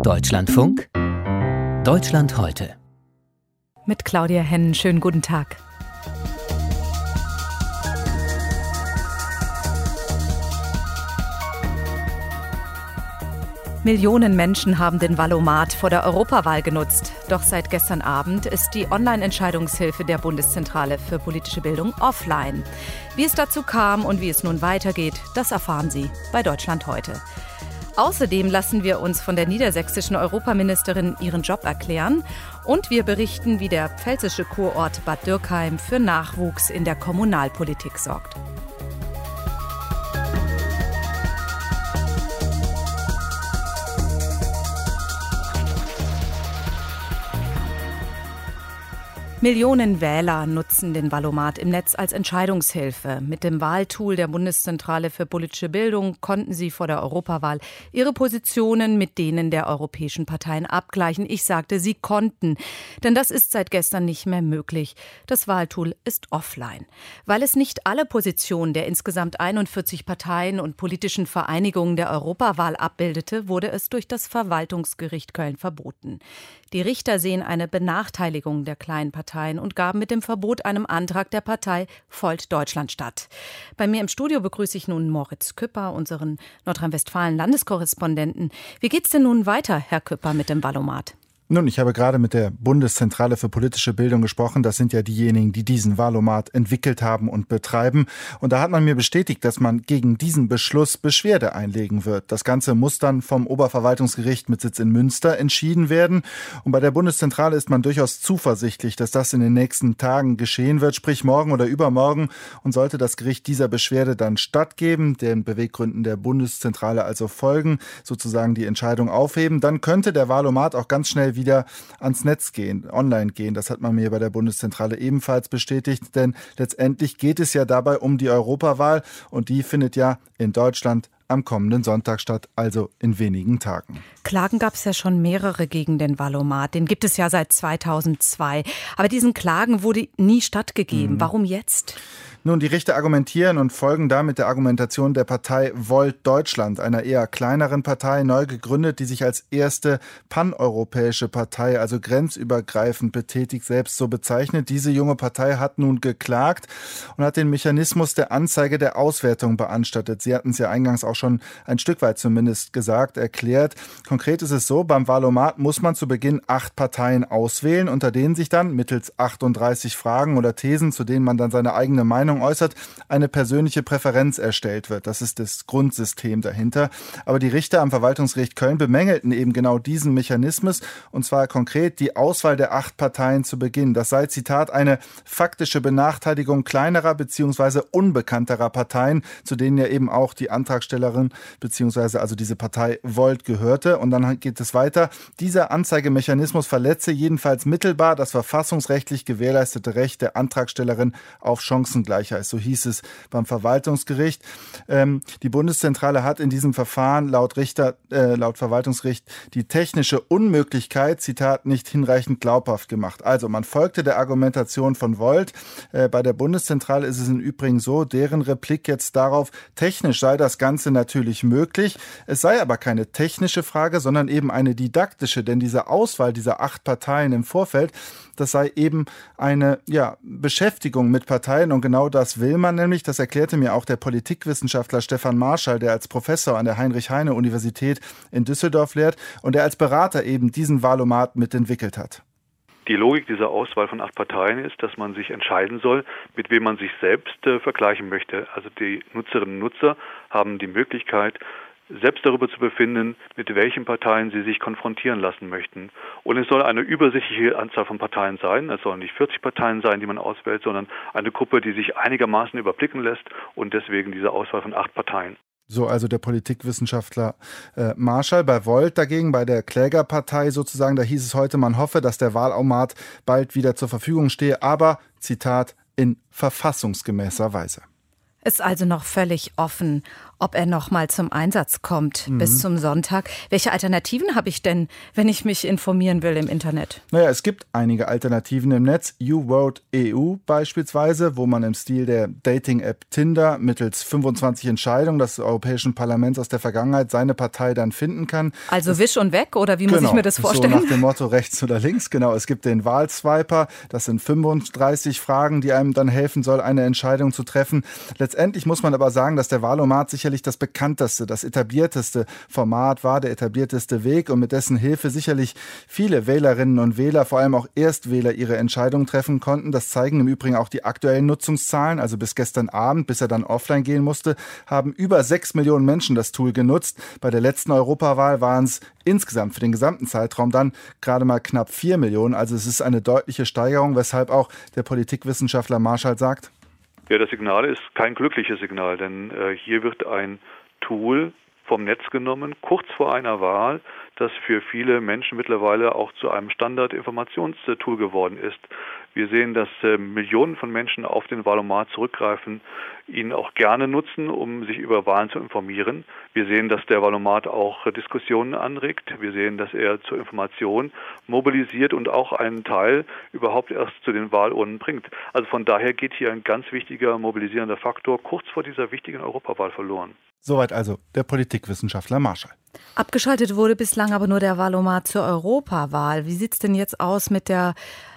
Deutschlandfunk, Deutschland heute. Mit Claudia Hennen, schönen guten Tag. Millionen Menschen haben den Valomat vor der Europawahl genutzt. Doch seit gestern Abend ist die Online-Entscheidungshilfe der Bundeszentrale für politische Bildung offline. Wie es dazu kam und wie es nun weitergeht, das erfahren Sie bei Deutschland heute. Außerdem lassen wir uns von der niedersächsischen Europaministerin ihren Job erklären und wir berichten, wie der pfälzische Kurort Bad Dürkheim für Nachwuchs in der Kommunalpolitik sorgt. Millionen Wähler nutzen den Valomat im Netz als Entscheidungshilfe. Mit dem Wahltool der Bundeszentrale für politische Bildung konnten sie vor der Europawahl ihre Positionen mit denen der europäischen Parteien abgleichen. Ich sagte, sie konnten, denn das ist seit gestern nicht mehr möglich. Das Wahltool ist offline. Weil es nicht alle Positionen der insgesamt 41 Parteien und politischen Vereinigungen der Europawahl abbildete, wurde es durch das Verwaltungsgericht Köln verboten. Die Richter sehen eine Benachteiligung der kleinen Parteien und gaben mit dem Verbot einem Antrag der Partei Volt Deutschland statt. Bei mir im Studio begrüße ich nun Moritz Küpper, unseren Nordrhein-Westfalen-Landeskorrespondenten. Wie geht's denn nun weiter, Herr Küpper, mit dem Valomat? Nun, ich habe gerade mit der Bundeszentrale für politische Bildung gesprochen. Das sind ja diejenigen, die diesen Valomat entwickelt haben und betreiben. Und da hat man mir bestätigt, dass man gegen diesen Beschluss Beschwerde einlegen wird. Das Ganze muss dann vom Oberverwaltungsgericht mit Sitz in Münster entschieden werden. Und bei der Bundeszentrale ist man durchaus zuversichtlich, dass das in den nächsten Tagen geschehen wird, sprich morgen oder übermorgen. Und sollte das Gericht dieser Beschwerde dann stattgeben, den Beweggründen der Bundeszentrale also folgen, sozusagen die Entscheidung aufheben, dann könnte der Valomat auch ganz schnell wieder ans Netz gehen, online gehen. Das hat man mir bei der Bundeszentrale ebenfalls bestätigt, denn letztendlich geht es ja dabei um die Europawahl und die findet ja in Deutschland am kommenden Sonntag statt, also in wenigen Tagen. Klagen gab es ja schon mehrere gegen den Valomat. Den gibt es ja seit 2002. Aber diesen Klagen wurde nie stattgegeben. Warum jetzt? Nun, die Richter argumentieren und folgen damit der Argumentation der Partei Volt Deutschland, einer eher kleineren Partei, neu gegründet, die sich als erste paneuropäische Partei, also grenzübergreifend betätigt, selbst so bezeichnet. Diese junge Partei hat nun geklagt und hat den Mechanismus der Anzeige der Auswertung beanstandet. Sie hatten es ja eingangs auch schon ein Stück weit zumindest gesagt, erklärt. Konkret ist es so, beim Valomat muss man zu Beginn 8 Parteien auswählen, unter denen sich dann mittels 38 Fragen oder Thesen, zu denen man dann seine eigene Meinung äußert, eine persönliche Präferenz erstellt wird. Das ist das Grundsystem dahinter. Aber die Richter am Verwaltungsgericht Köln bemängelten eben genau diesen Mechanismus, und zwar konkret die Auswahl der 8 Parteien zu Beginn. Das sei, Zitat, eine faktische Benachteiligung kleinerer bzw. unbekannterer Parteien, zu denen ja eben auch die Antragstellerin bzw. also diese Partei Volt gehörte. Und dann geht es weiter. Dieser Anzeigemechanismus verletze jedenfalls mittelbar das verfassungsrechtlich gewährleistete Recht der Antragstellerin auf Chancengleichheit. So hieß es beim Verwaltungsgericht. Die Bundeszentrale hat in diesem Verfahren laut Verwaltungsgericht die technische Unmöglichkeit, Zitat, nicht hinreichend glaubhaft gemacht. Also man folgte der Argumentation von Volt. Bei der Bundeszentrale ist es im Übrigen so, deren Replik jetzt darauf, technisch sei das Ganze natürlich möglich. Es sei aber keine technische Frage, sondern eben eine didaktische, denn diese Auswahl dieser 8 Parteien im Vorfeld, das sei eben eine Beschäftigung mit Parteien und genau das will man nämlich. Das erklärte mir auch der Politikwissenschaftler Stefan Marschall, der als Professor an der Heinrich-Heine-Universität in Düsseldorf lehrt und der als Berater eben diesen Valomat mitentwickelt hat. Die Logik dieser Auswahl von 8 Parteien ist, dass man sich entscheiden soll, mit wem man sich selbst vergleichen möchte. Also die Nutzerinnen und Nutzer haben die Möglichkeit, selbst darüber zu befinden, mit welchen Parteien sie sich konfrontieren lassen möchten. Und es soll eine übersichtliche Anzahl von Parteien sein. Es sollen nicht 40 Parteien sein, die man auswählt, sondern eine Gruppe, die sich einigermaßen überblicken lässt und deswegen diese Auswahl von 8 Parteien. So also der Politikwissenschaftler Marschall. Bei Volt dagegen, bei der Klägerpartei sozusagen, da hieß es heute, man hoffe, dass der Wahlautomat bald wieder zur Verfügung stehe, aber, Zitat, in verfassungsgemäßer Weise. Ist also noch völlig offen, ob er noch mal zum Einsatz kommt bis zum Sonntag. Welche Alternativen habe ich denn, wenn ich mich informieren will im Internet? Naja, es gibt einige Alternativen im Netz. YouVote EU beispielsweise, wo man im Stil der Dating-App Tinder mittels 25 Entscheidungen des Europäischen Parlaments aus der Vergangenheit seine Partei dann finden kann. Also wisch und weg, oder wie muss ich mir das vorstellen? So nach dem Motto rechts oder links, genau. Es gibt den Wahlswiper, das sind 35 Fragen, die einem dann helfen soll, eine Entscheidung zu treffen. Letztendlich muss man aber sagen, dass der Wahlomat sicherlich das bekannteste, das etablierteste Format war, der etablierteste Weg und mit dessen Hilfe sicherlich viele Wählerinnen und Wähler, vor allem auch Erstwähler, ihre Entscheidungen treffen konnten. Das zeigen im Übrigen auch die aktuellen Nutzungszahlen. Also bis gestern Abend, bis er dann offline gehen musste, haben über 6 Millionen Menschen das Tool genutzt. Bei der letzten Europawahl waren es insgesamt für den gesamten Zeitraum dann gerade mal knapp 4 Millionen. Also es ist eine deutliche Steigerung, weshalb auch der Politikwissenschaftler Marschall sagt: Ja, das Signal ist kein glückliches Signal, denn hier wird ein Tool vom Netz genommen, kurz vor einer Wahl, das für viele Menschen mittlerweile auch zu einem Standardinformationstool geworden ist. Wir sehen, dass Millionen von Menschen auf den Wahlomat zurückgreifen, ihn auch gerne nutzen, um sich über Wahlen zu informieren. Wir sehen, dass der Wahlomat auch Diskussionen anregt. Wir sehen, dass er zur Information mobilisiert und auch einen Teil überhaupt erst zu den Wahlurnen bringt. Also von daher geht hier ein ganz wichtiger mobilisierender Faktor kurz vor dieser wichtigen Europawahl verloren. Soweit also der Politikwissenschaftler Marschall. Abgeschaltet wurde bislang aber nur der Wahlomat zur Europawahl. Wie sieht es denn jetzt aus mit der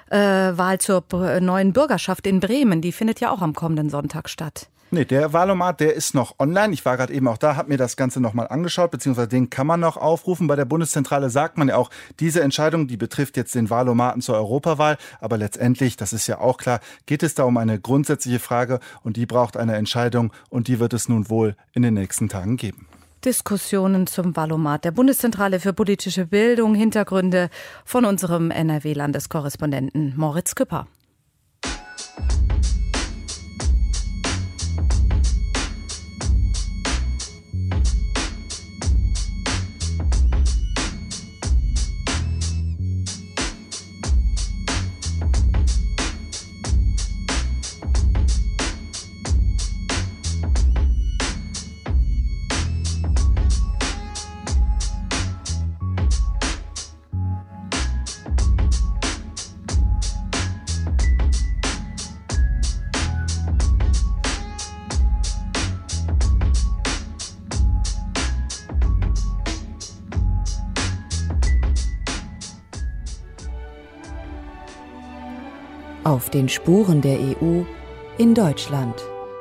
Wahl zur neuen Bürgerschaft in Bremen? Die findet ja auch am kommenden Sonntag statt. Nee, der Wahlomat, der ist noch online. Ich war gerade eben auch da, habe mir das Ganze nochmal angeschaut, beziehungsweise den kann man noch aufrufen. Bei der Bundeszentrale sagt man ja auch, diese Entscheidung, die betrifft jetzt den Wahlomaten zur Europawahl. Aber letztendlich, das ist ja auch klar, geht es da um eine grundsätzliche Frage und die braucht eine Entscheidung und die wird es nun wohl in den nächsten Tagen geben. Diskussionen zum Wahlomat der Bundeszentrale für politische Bildung. Hintergründe von unserem NRW-Landeskorrespondenten Moritz Küpper. Auf den Spuren der EU in Deutschland.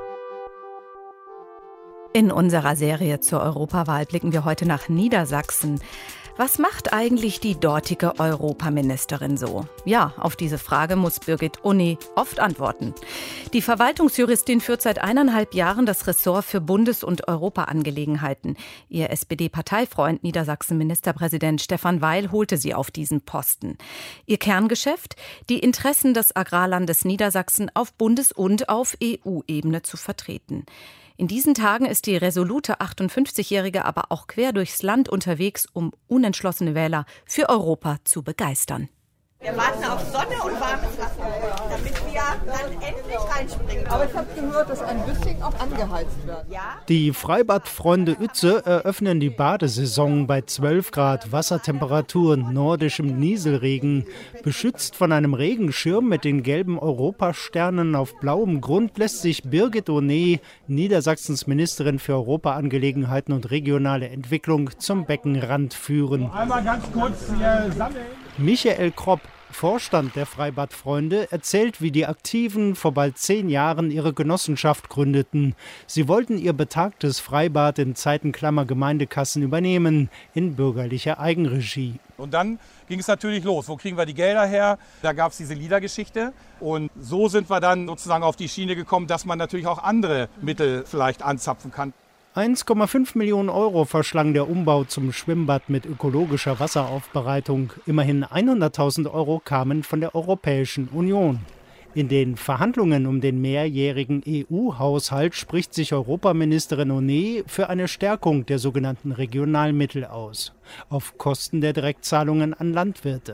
In unserer Serie zur Europawahl blicken wir heute nach Niedersachsen. Was macht eigentlich die dortige Europaministerin so? Ja, auf diese Frage muss Birgit Uni oft antworten. Die Verwaltungsjuristin führt seit 1,5 Jahren das Ressort für Bundes- und Europaangelegenheiten. Ihr SPD-Parteifreund Niedersachsen-Ministerpräsident Stefan Weil holte sie auf diesen Posten. Ihr Kerngeschäft? Die Interessen des Agrarlandes Niedersachsen auf Bundes- und auf EU-Ebene zu vertreten. In diesen Tagen ist die resolute 58-Jährige aber auch quer durchs Land unterwegs, um unentschlossene Wähler für Europa zu begeistern. Wir warten auf Sonne und warmes Wasser, damit wir dann endlich reinspringen. Aber ich habe gehört, dass ein bisschen auch angeheizt wird. Ja? Die Freibadfreunde Uetze eröffnen die Badesaison bei 12 Grad Wassertemperatur und nordischem Nieselregen. Beschützt von einem Regenschirm mit den gelben Europasternen auf blauem Grund lässt sich Birgit Uni, Niedersachsens Ministerin für Europaangelegenheiten und regionale Entwicklung, zum Beckenrand führen. Einmal ganz kurz hier sammeln. Michael Kropp, Vorstand der Freibadfreunde, erzählt, wie die Aktiven vor bald 10 Jahren ihre Genossenschaft gründeten. Sie wollten ihr betagtes Freibad in Zeitenklammer Gemeindekassen übernehmen, in bürgerlicher Eigenregie. Und dann ging es natürlich los. Wo kriegen wir die Gelder her? Da gab es diese Liedergeschichte. Und so sind wir dann sozusagen auf die Schiene gekommen, dass man natürlich auch andere Mittel vielleicht anzapfen kann. 1,5 Millionen Euro verschlang der Umbau zum Schwimmbad mit ökologischer Wasseraufbereitung. Immerhin 100.000 Euro kamen von der Europäischen Union. In den Verhandlungen um den mehrjährigen EU-Haushalt spricht sich Europaministerin Uni für eine Stärkung der sogenannten Regionalmittel aus, auf Kosten der Direktzahlungen an Landwirte.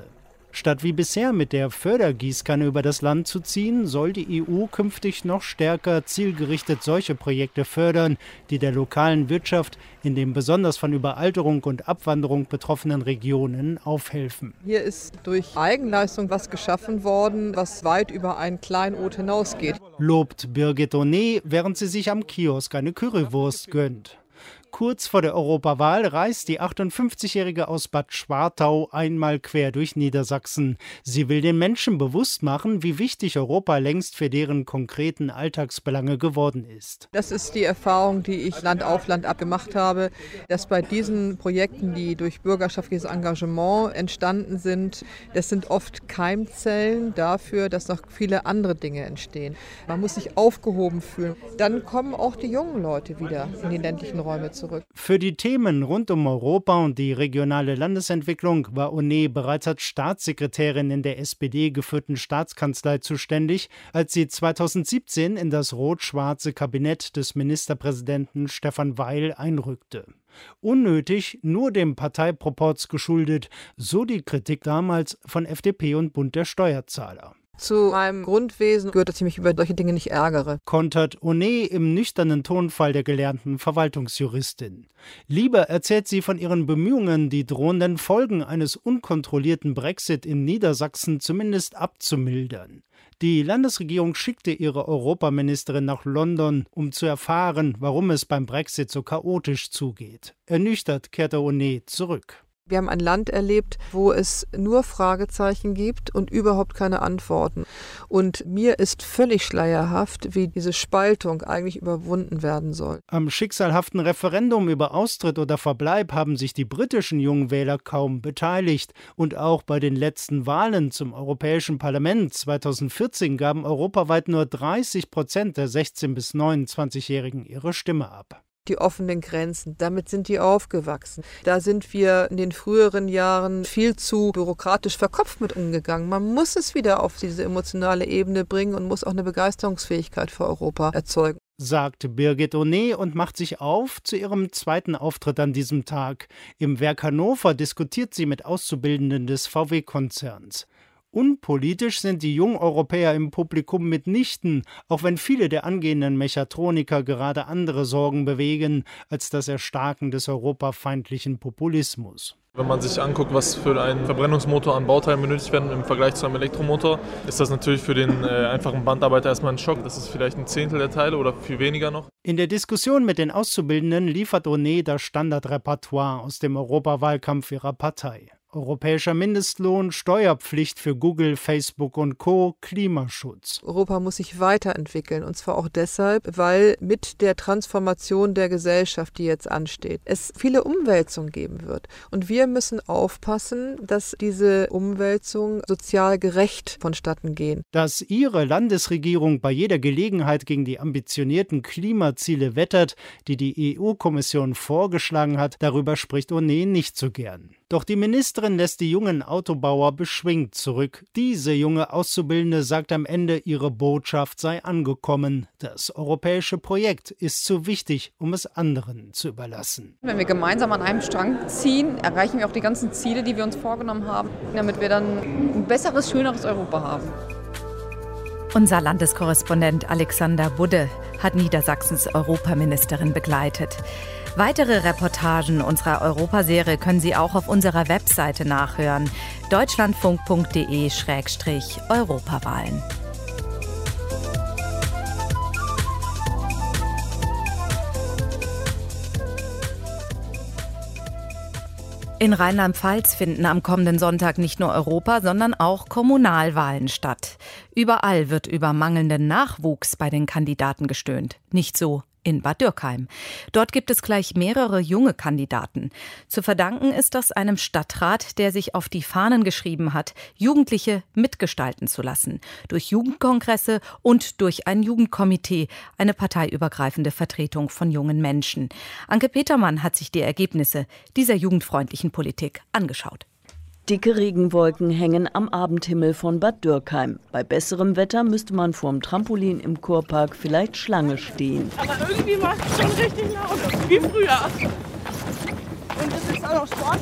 Statt wie bisher mit der Fördergießkanne über das Land zu ziehen, soll die EU künftig noch stärker zielgerichtet solche Projekte fördern, die der lokalen Wirtschaft in den besonders von Überalterung und Abwanderung betroffenen Regionen aufhelfen. Hier ist durch Eigenleistung was geschaffen worden, was weit über ein Kleinod hinausgeht. Lobt Birgit Onet, während sie sich am Kiosk eine Currywurst gönnt. Kurz vor der Europawahl reist die 58-Jährige aus Bad Schwartau einmal quer durch Niedersachsen. Sie will den Menschen bewusst machen, wie wichtig Europa längst für deren konkreten Alltagsbelange geworden ist. Das ist die Erfahrung, die ich Land auf Land ab gemacht habe, dass bei diesen Projekten, die durch bürgerschaftliches Engagement entstanden sind, das sind oft Keimzellen dafür, dass noch viele andere Dinge entstehen. Man muss sich aufgehoben fühlen. Dann kommen auch die jungen Leute wieder in die ländlichen Räume zurück. Für die Themen rund um Europa und die regionale Landesentwicklung war Onet bereits als Staatssekretärin in der SPD-geführten Staatskanzlei zuständig, als sie 2017 in das rot-schwarze Kabinett des Ministerpräsidenten Stefan Weil einrückte. Unnötig, nur dem Parteiproporz geschuldet, so die Kritik damals von FDP und Bund der Steuerzahler. Zu meinem Grundwesen gehört, dass ich mich über solche Dinge nicht ärgere. Kontert Onet im nüchternen Tonfall der gelernten Verwaltungsjuristin. Lieber erzählt sie von ihren Bemühungen, die drohenden Folgen eines unkontrollierten Brexit in Niedersachsen zumindest abzumildern. Die Landesregierung schickte ihre Europaministerin nach London, um zu erfahren, warum es beim Brexit so chaotisch zugeht. Ernüchtert kehrte Onet zurück. Wir haben ein Land erlebt, wo es nur Fragezeichen gibt und überhaupt keine Antworten. Und mir ist völlig schleierhaft, wie diese Spaltung eigentlich überwunden werden soll. Am schicksalhaften Referendum über Austritt oder Verbleib haben sich die britischen Jungwähler kaum beteiligt. Und auch bei den letzten Wahlen zum Europäischen Parlament 2014 gaben europaweit nur 30% der 16- bis 29-Jährigen ihre Stimme ab. Die offenen Grenzen, damit sind die aufgewachsen. Da sind wir in den früheren Jahren viel zu bürokratisch verkopft mit umgegangen. Man muss es wieder auf diese emotionale Ebene bringen und muss auch eine Begeisterungsfähigkeit für Europa erzeugen, sagt Birgit Onet und macht sich auf zu ihrem zweiten Auftritt an diesem Tag. Im Werk Hannover diskutiert sie mit Auszubildenden des VW-Konzerns. Unpolitisch sind die Jungeuropäer im Publikum mitnichten, auch wenn viele der angehenden Mechatroniker gerade andere Sorgen bewegen als das Erstarken des europafeindlichen Populismus. Wenn man sich anguckt, was für einen Verbrennungsmotor an Bauteilen benötigt werden im Vergleich zu einem Elektromotor, ist das natürlich für den einfachen Bandarbeiter erstmal ein Schock. Das ist vielleicht ein Zehntel der Teile oder viel weniger noch. In der Diskussion mit den Auszubildenden liefert Onet das Standardrepertoire aus dem Europawahlkampf ihrer Partei. Europäischer Mindestlohn, Steuerpflicht für Google, Facebook und Co., Klimaschutz. Europa muss sich weiterentwickeln, und zwar auch deshalb, weil mit der Transformation der Gesellschaft, die jetzt ansteht, es viele Umwälzungen geben wird. Und wir müssen aufpassen, dass diese Umwälzungen sozial gerecht vonstatten gehen. Dass ihre Landesregierung bei jeder Gelegenheit gegen die ambitionierten Klimaziele wettert, die die EU-Kommission vorgeschlagen hat, darüber spricht Onet nicht so gern. Doch die Ministerin lässt die jungen Autobauer beschwingt zurück. Diese junge Auszubildende sagt am Ende, ihre Botschaft sei angekommen. Das europäische Projekt ist zu wichtig, um es anderen zu überlassen. Wenn wir gemeinsam an einem Strang ziehen, erreichen wir auch die ganzen Ziele, die wir uns vorgenommen haben, damit wir dann ein besseres, schöneres Europa haben. Unser Landeskorrespondent Alexander Budde hat Niedersachsens Europaministerin begleitet. Weitere Reportagen unserer Europaserie können Sie auch auf unserer Webseite nachhören: deutschlandfunk.de/Europawahlen. In Rheinland-Pfalz finden am kommenden Sonntag nicht nur Europa-, sondern auch Kommunalwahlen statt. Überall wird über mangelnden Nachwuchs bei den Kandidaten gestöhnt. Nicht so in Bad Dürkheim. Dort gibt es gleich mehrere junge Kandidaten. Zu verdanken ist das einem Stadtrat, der sich auf die Fahnen geschrieben hat, Jugendliche mitgestalten zu lassen. Durch Jugendkongresse und durch ein Jugendkomitee, eine parteiübergreifende Vertretung von jungen Menschen. Anke Petermann hat sich die Ergebnisse dieser jugendfreundlichen Politik angeschaut. Dicke Regenwolken hängen am Abendhimmel von Bad Dürkheim. Bei besserem Wetter müsste man vorm Trampolin im Kurpark vielleicht Schlange stehen. Aber irgendwie macht es schon richtig laut, wie früher. Und es ist auch noch sportlich.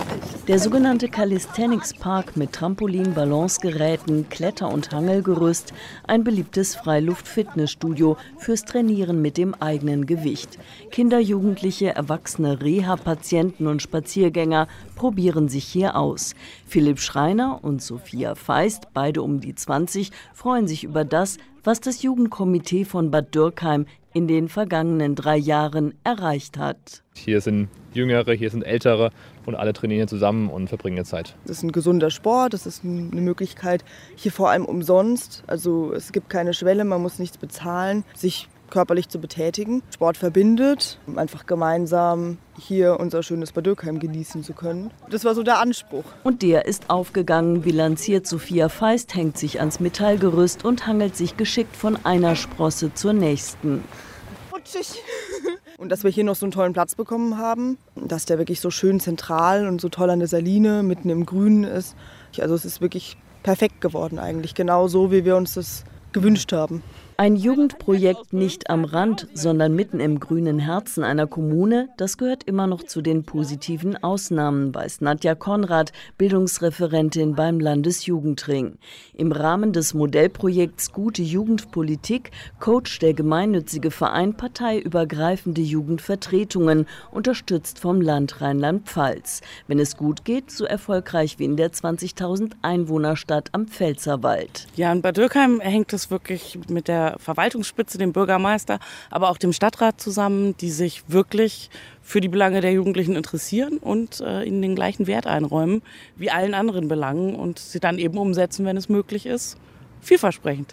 Der sogenannte Calisthenics Park mit Trampolin, Balancegeräten, Kletter- und Hangelgerüst, ein beliebtes Freiluft-Fitnessstudio fürs Trainieren mit dem eigenen Gewicht. Kinder, Jugendliche, Erwachsene, Reha-Patienten und Spaziergänger probieren sich hier aus. Philipp Schreiner und Sophia Feist, beide um die 20, freuen sich über das, was das Jugendkomitee von Bad Dürkheim in den vergangenen 3 Jahren erreicht hat. Hier sind Jüngere, hier sind Ältere und alle trainieren zusammen und verbringen Zeit. Das ist ein gesunder Sport, das ist eine Möglichkeit, hier vor allem umsonst. Also es gibt keine Schwelle, man muss nichts bezahlen, sich körperlich zu betätigen. Sport verbindet, um einfach gemeinsam hier unser schönes Bad Dürkheim genießen zu können. Das war so der Anspruch. Und der ist aufgegangen, bilanziert Sophia Feist, hängt sich ans Metallgerüst und hangelt sich geschickt von einer Sprosse zur nächsten. Rutschig. Und dass wir hier noch so einen tollen Platz bekommen haben, dass der wirklich so schön zentral und so toll an der Saline mitten im Grünen ist. Also es ist wirklich perfekt geworden eigentlich, genau so, wie wir uns das gewünscht haben. Ein Jugendprojekt nicht am Rand, sondern mitten im grünen Herzen einer Kommune, das gehört immer noch zu den positiven Ausnahmen, weiß Nadja Konrad, Bildungsreferentin beim Landesjugendring. Im Rahmen des Modellprojekts Gute Jugendpolitik coacht der gemeinnützige Verein parteiübergreifende Jugendvertretungen, unterstützt vom Land Rheinland-Pfalz. Wenn es gut geht, so erfolgreich wie in der 20.000 Einwohnerstadt am Pfälzerwald. Ja, in Bad Dürkheim hängt es wirklich mit der Verwaltungsspitze, dem Bürgermeister, aber auch dem Stadtrat zusammen, die sich wirklich für die Belange der Jugendlichen interessieren und ihnen den gleichen Wert einräumen wie allen anderen Belangen und sie dann eben umsetzen, wenn es möglich ist. Vielversprechend.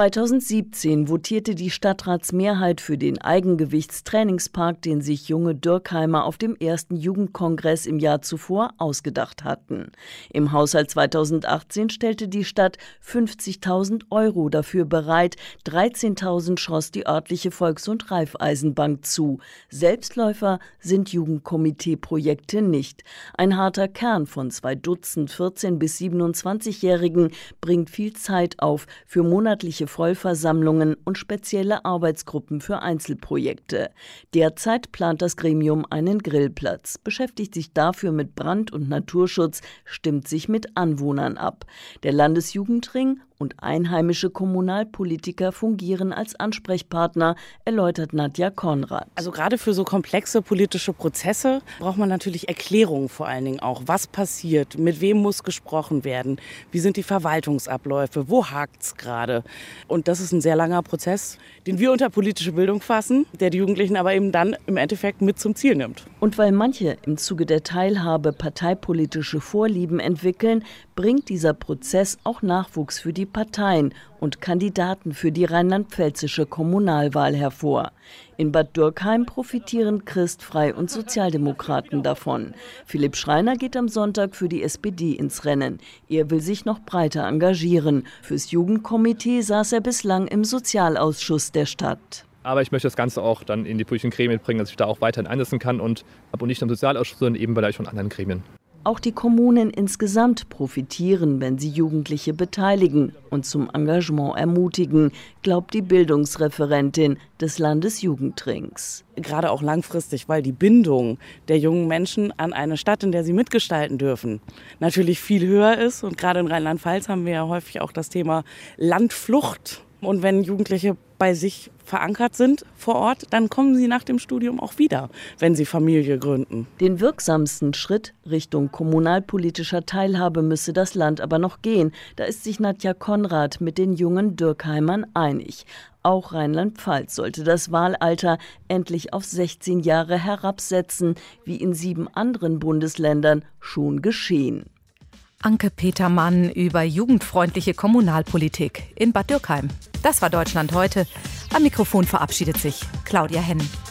2017 votierte die Stadtratsmehrheit für den Eigengewichtstrainingspark, den sich junge Dürkheimer auf dem ersten Jugendkongress im Jahr zuvor ausgedacht hatten. Im Haushalt 2018 stellte die Stadt 50.000 € dafür bereit, 13.000 schoss die örtliche Volks- und Raiffeisenbank zu. Selbstläufer sind Jugendkomitee-Projekte nicht. Ein harter Kern von 2 Dutzend 14- bis 27-Jährigen bringt viel Zeit auf für monatliche Vollversammlungen und spezielle Arbeitsgruppen für Einzelprojekte. Derzeit plant das Gremium einen Grillplatz, beschäftigt sich dafür mit Brand- und Naturschutz, stimmt sich mit Anwohnern ab. Der Landesjugendring und einheimische Kommunalpolitiker fungieren als Ansprechpartner, erläutert Nadja Konrad. Also gerade für so komplexe politische Prozesse braucht man natürlich Erklärungen vor allen Dingen auch. Was passiert? Mit wem muss gesprochen werden? Wie sind die Verwaltungsabläufe? Wo hakt's gerade? Und das ist ein sehr langer Prozess, den wir unter politische Bildung fassen, der die Jugendlichen aber eben dann im Endeffekt mit zum Ziel nimmt. Und weil manche im Zuge der Teilhabe parteipolitische Vorlieben entwickeln, bringt dieser Prozess auch Nachwuchs für die Parteien und Kandidaten für die rheinland-pfälzische Kommunalwahl hervor. In Bad Dürkheim profitieren Christ-, Frei- und Sozialdemokraten davon. Philipp Schreiner geht am Sonntag für die SPD ins Rennen. Er will sich noch breiter engagieren. Fürs Jugendkomitee saß er bislang im Sozialausschuss der Stadt. Aber ich möchte das Ganze auch dann in die politischen Gremien bringen, dass ich da auch weiterhin einsetzen kann und nicht nur im Sozialausschuss, sondern eben vielleicht von anderen Gremien. Auch die Kommunen insgesamt profitieren, wenn sie Jugendliche beteiligen und zum Engagement ermutigen, glaubt die Bildungsreferentin des Landesjugendrings. Gerade auch langfristig, weil die Bindung der jungen Menschen an eine Stadt, in der sie mitgestalten dürfen, natürlich viel höher ist. Und gerade in Rheinland-Pfalz haben wir ja häufig auch das Thema Landflucht. Und wenn Jugendliche bei sich verankert sind vor Ort, dann kommen sie nach dem Studium auch wieder, wenn sie Familie gründen. Den wirksamsten Schritt Richtung kommunalpolitischer Teilhabe müsse das Land aber noch gehen. Da ist sich Nadja Konrad mit den jungen Dürkheimern einig. Auch Rheinland-Pfalz sollte das Wahlalter endlich auf 16 Jahre herabsetzen, wie in 7 anderen Bundesländern schon geschehen. Anke Petermann über jugendfreundliche Kommunalpolitik in Bad Dürkheim. Das war Deutschland heute. Am Mikrofon verabschiedet sich Claudia Henn.